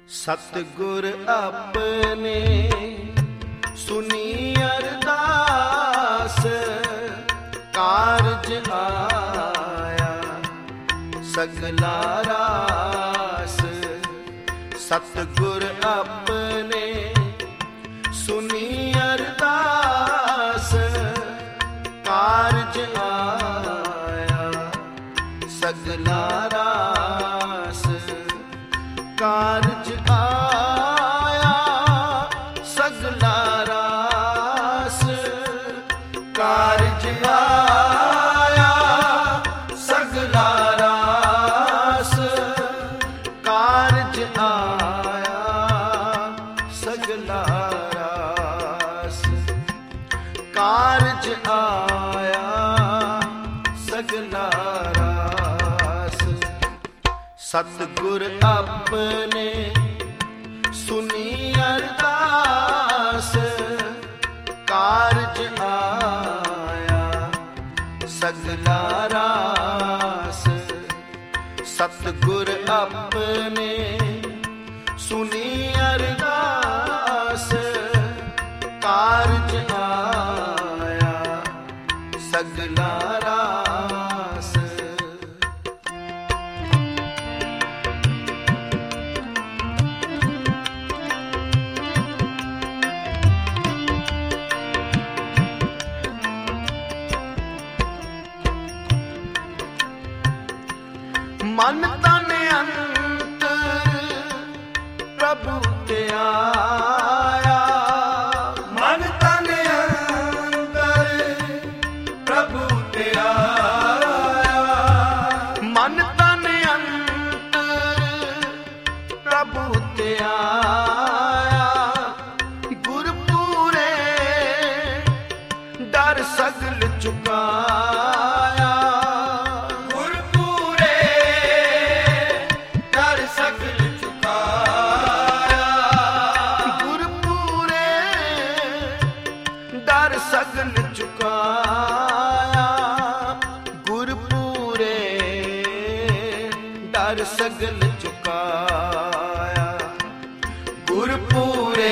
सतगुर अपने सुनी अरदास, कारज आया सगला रास। सतगुर अपने सुनी अरदास, कारज आया सगला रास। कारज आया सगला रास, कारज आया सगला रास। कारज आया सगला रास, कारज आया सगला रास। सतगुर अपने सुनी अरदास, कारज आया सगला रास। सतगुर अपने सुनी अरदास, कारज आया सगला रास। मन तन अंतर प्रभु ते आया, मन तन अंतर प्रभु ते आया। मन तन अंतर प्रभु ते आया, गुरपुरे डर सगल चुकाया। सगल चुकाया, गुरपुरे डर सगल चुकाया। गुरपुरे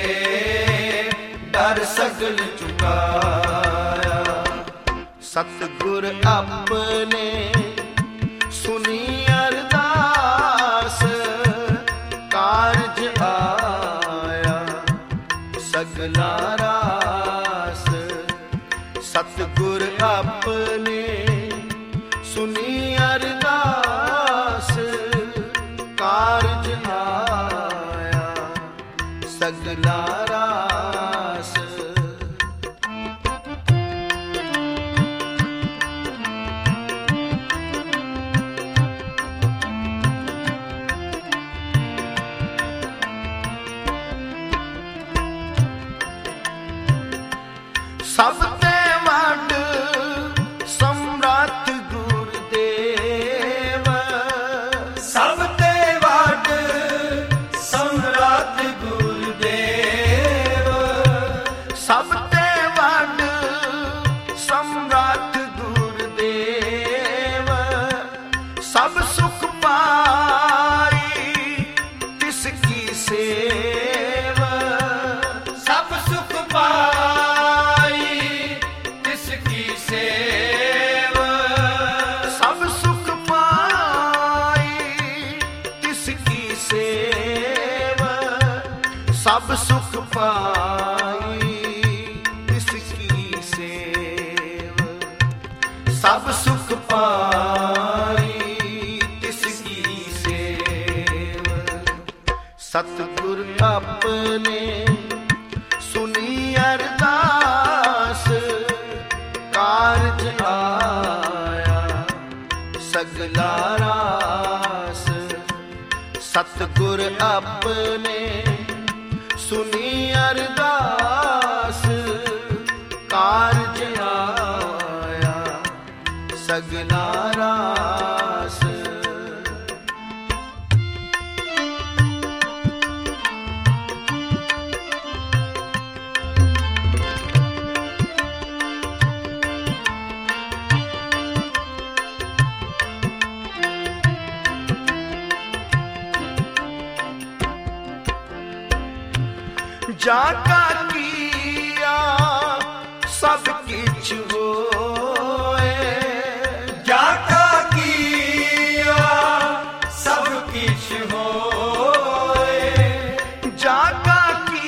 डर सगल चुकाया। सतगुर अपने सुनी अरदास, कारज आया सगला रास। सतगुर अपने सुनी अरदास, कारज आया सगला रास। सब ते वड सम्राट गुरुदेव, सब ते वड सम्राट गुरुदेव। सब ते वड सम्राट गुरुदेव। सब सुख पाई तिसकी सेव, सब सुख पाई तिसकी सेव। सब सुख पाई तिसकी सेव। सब सुख पाई तिसकी सेव। सब सुख पाई तिसकी सेव। सतगुर अपने सुनी अरदास, कारज आया सगला रास। सतगुर अपने सुनी अरदास, कारज आया सगला रास। जाका किया सब किछ होए, जाका किया सब किछ होए, जाका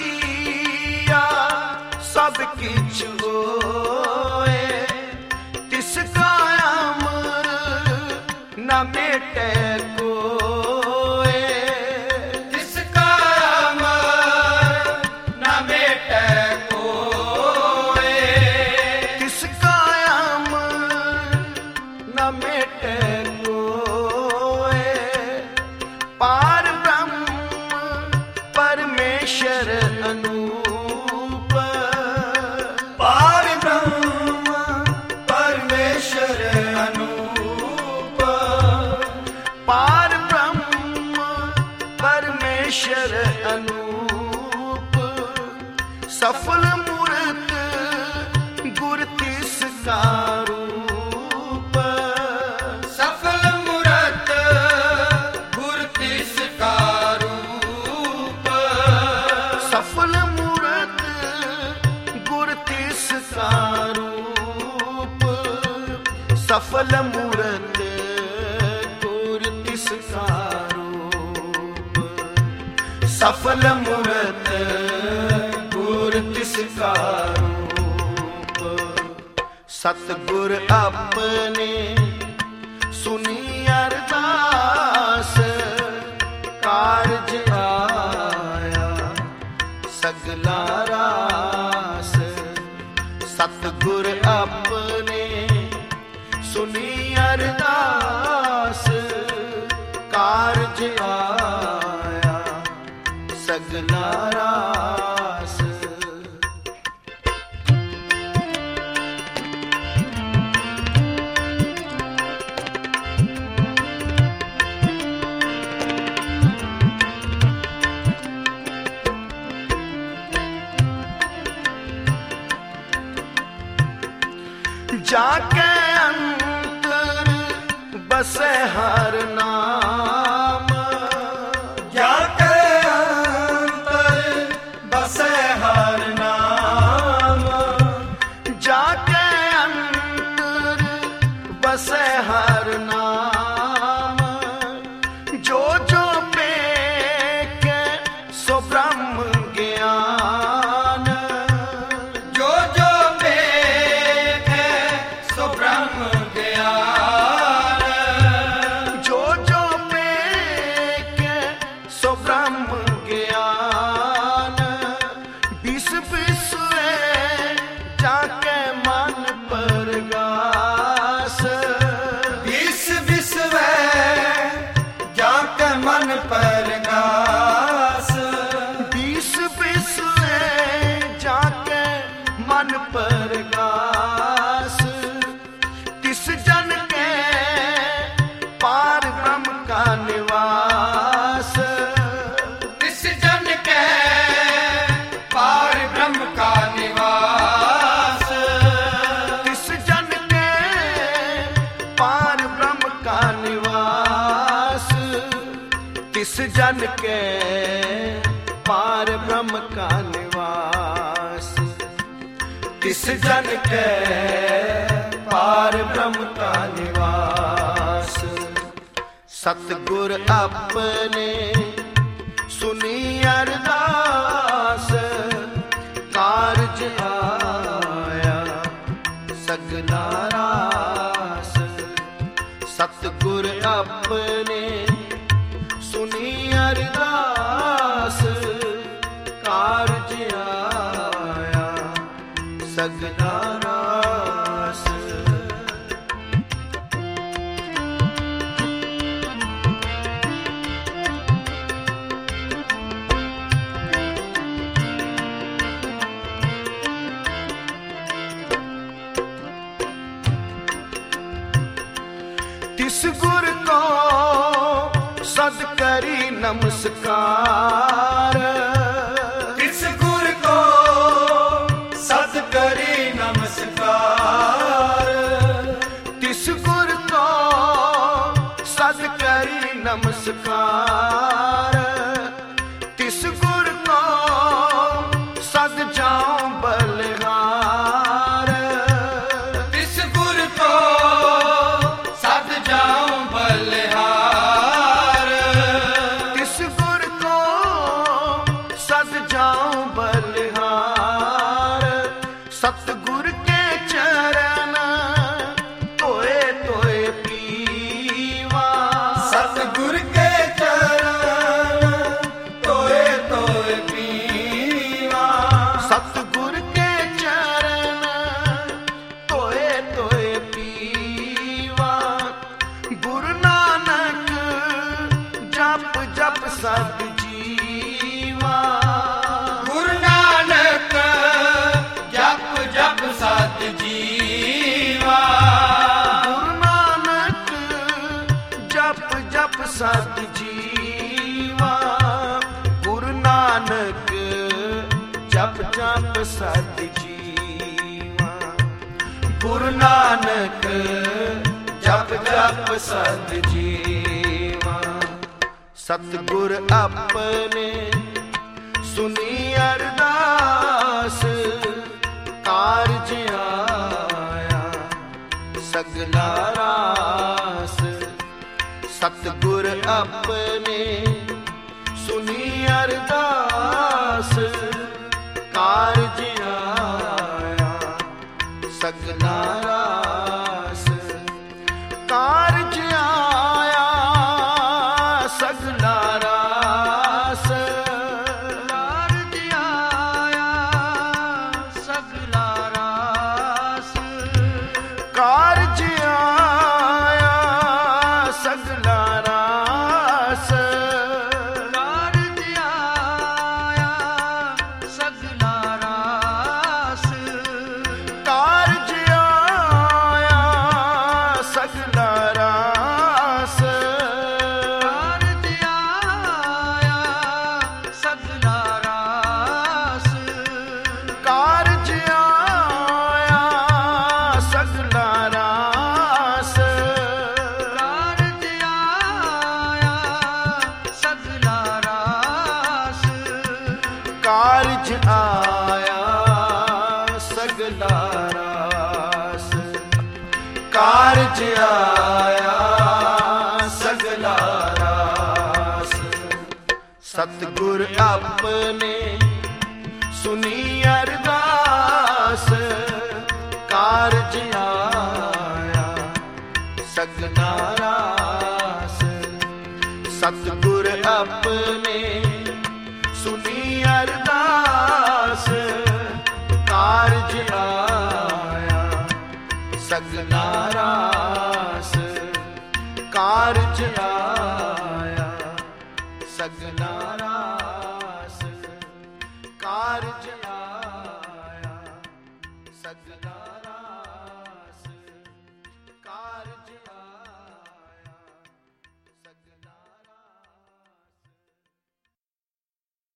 किया सब किछ होए, तिसका अमर न मेटे कोए, तिसका अमर न मेटे कोए, तिसका अमर न मेटे कोए, पार ब्रह्म परमेश्वर अनूप, पार ब्रह्म परमेश्वर अनूप, पार ब्रह्म परमेश्वर अनूप, सफल मूर्त गुर तिसका रूप, सफल मूरत गुर तिसका रूप, सफल मूर्त गुर तिसका रूप, सफल मूर्त गुर तिसका रूप, सफल मूर्त गुर तिसका रूप। सतगुर अपने सुनी अरदास, कारज आया सगला रास, सतगुर अपने सुनी अरदास, कारज आया सगला रास। जाके अंतर बसे हर नाम, जाके अंतर बसे हर नाम, जाके अंतर बसे हर नाम, जो जो पेके सो ब्रह्म ज्ञान, जो जो पेखे सो ब्रह्म ज्ञान, जो जो पेके सो ब्रह्म ज्ञान, बिस बिसवे जाके मन परगास, विस विसवे जाके मन परगास, बिस बिसवे जाके मन परगास, तिस जन के पार ब्रह्म का निवास, इस जन के पार ब्रह्म का निवास, तिस जन के पार ब्रह्म का निवास, तिस जन के पार ब्रह्म का निवास, तिस जन के पार ब्रह्म का निवास। सतगुर अपने सुनी अरदास, कारज आया सगला रास, सतगुर अपने सुनी अरदास, कारज आया सगला रास। तिस गुर को सद करी नमस्कार, इस गुर को सद करी नमस्कार, तिस गुर को सद करी नमस्कार, तिस गुर को ਸਦ ਜੀਵਾ। ਗੁਰੂ ਨਾਨਕ ਜਪ ਜਪ ਸਤ ਜੀਵਾ। ਗੁਰੂ ਨਾਨਕ ਜਪ ਜਪ ਸਤ ਜੀਵਾ। ਗੁਰੂ ਨਾਨਕ ਜਪ ਜਪ ਸਤ ਜੀਵਾ। ਗੁਰੂ ਨਾਨਕ ਜਪ ਜਪ ਸਤ ਜੀਵਾ। ਸਤਿਗੁਰ ਆਪਣੇ ਸੁਣੀ ਅਰਦਾਸ ਕਾਰਜ ਆਇਆ ਸਗਲਾ ਰਾਸ। ਸਤਿਗੁਰ ਆਪਣੇ ਸੁਣੀ ਅਰਦਾਸ ਕਾਰਜ ਆਇਆ ਸਗਲਾ ਰਾਸ। ਕਾਰਜ ਆਇਆ ਸਗਲਾ ਰਾਸ। ਕਾਰਜ ਆਇਆ ਸਗਲਾ ਰਾਸ। ਕਾਰਜ ਆਇਆ ਸਗਲਾ ਰਾਸ। ਕਾਰਜ ਆਇਆ ਸਗਲਾ ਰਾਸ। ਕਾਰਜ ਆਇਆ ਸਗਲਾ ਰਾਸ। ਕਾਰਜ ਆਇਆ ਸਗਲਾ ਰਾਸ। ਕਾਰਜ ਆਇਆ ਸਗਲਾ ਰਾਸ। ਕਾਰਜ ਆਇਆ ਸਗਲਾ ਰਾਸ। ਕਾਰਜ ਆਇਆ ਸਗਲਾ ਰਾਸ। ਕਾਰਜ ਆਇਆ ਸਗਲਾ ਰਾਸ। ਸਤਿਗੁਰ ਆਪਣੇ ਸੁਣੀ ਅਰਦਾਸ ਕਾਰਜ ਆਇਆ ਸਗਲਾ ਰਾਸ। ਸਤਿਗੁਰ ਆਪਣੇ ਸੁਣੀ ਅਰਦਾਸ ਕਾਰਜ ਆਇਆ ਸਗਲਾ ਰਾਸ। ਕਾਰਜ ਆਇਆ ਸਗਲਾ ਰਾਸ। ਕਾਰਜ ਆਇਆ